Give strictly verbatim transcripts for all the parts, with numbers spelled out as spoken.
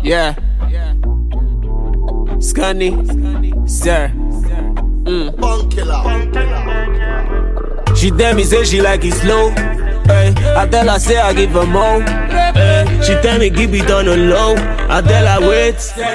Yeah. Scunny, sir. Mm. She tell me say she like it slow. Hey, I tell her say I give her more. Hey, she tell me give it on the low. I tell her wait.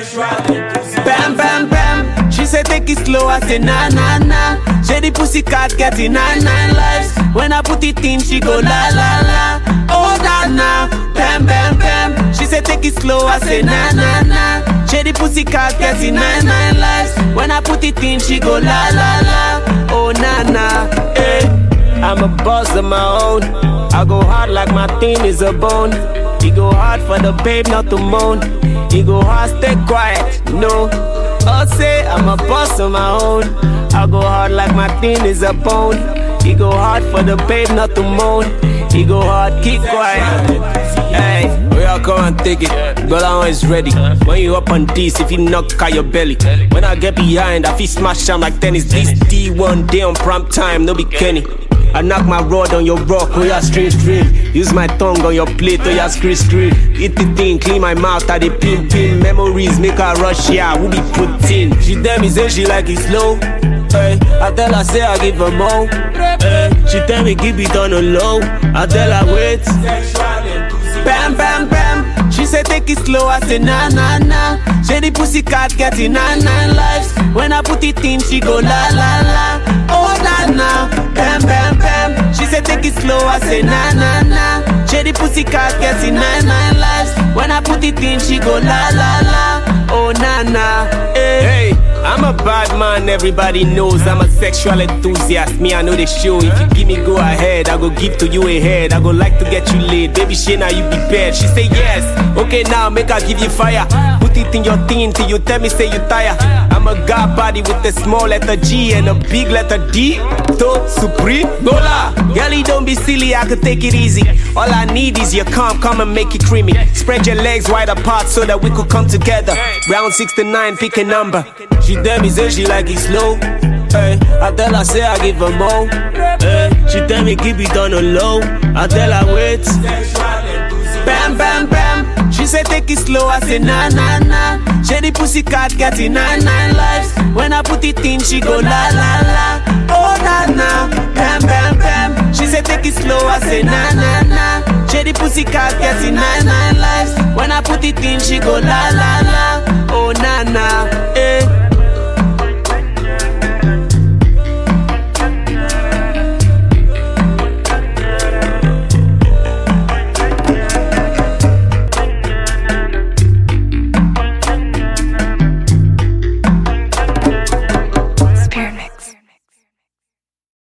Bam bam bam. She say take it slow. I say nah nah nah. Shady pussy cat getting nine nine lives. When I put it in, she go la la la. Oh nah nah. Bam bam bam. She say take it slow. I say nah nah nah. Shady pussy cat getting nine nine lives. When I put it in, she go la la la. Oh nah nah. Hey, I'm a boss of my own. I go hard like my thing is a bone. He go hard for the babe, not to moan. He go hard, stay quiet, no. I'll say I'm a boss of my own. I go hard like my thing is a bone. He go hard for the babe, not to moan. He go hard, keep quiet. Hey, we all come and take it. Girl, I'm always ready. When you up on this, if you knock out your belly. When I get behind, I feel smash down like tennis. This D one day on prime time, no be Kenny. I knock my rod on your rock, oh yeah, stream stream. Use my tongue on your plate, oh yeah, scream scream. Eat the thing, clean my mouth, I dey pin pin. Memories make her rush, yeah, we be put in. She tell me say she like it slow. Hey, I tell her say I give her more. Hey, she tell me give it on the low. I tell her wait. Bam bam bam. She say take it slow, I say nah nah nah. Shady pussy cat getting nine nine lives. When I put it in, she go la la la. Oh nah nah. Bam bam bam. She say take it slow, I say nah nah nah. Shady pussy cat getting nine nine lives. When I put it in, she go la la la. Oh nah nah. Hey, hey, I'm a bad man, everybody knows. I'm a sexual enthusiast, me I know the show. If you give me go ahead, I go give to you a head. I go like to get you laid, baby Shayna you be bad. She say yes, okay now make her give you fire. Put it in your thing till you tell me say you tired. I'm a god body with a small letter G and a big letter D. To Supreme Gola. Girlie don't be silly, I could take it easy. All I need is your calm, come and make it creamy. Spread your legs wide apart so that we could come together. Round sixty-nine, pick a number. She tell me say she like it slow. Hey, I tell her say I give her more. Hey, she tell me keep it on the low. I tell her wait. Bam bam bam. She say take it slow. I say nah nah nah. Shady pussy cat getting nine nine lives. When I put it in, she go la la la. Oh nah nah. Bam bam bam. She say take it slow. I say nah nah nah. Shady pussy cat getting nine nine lives. When I put it in, she go la la la. Oh nah nah.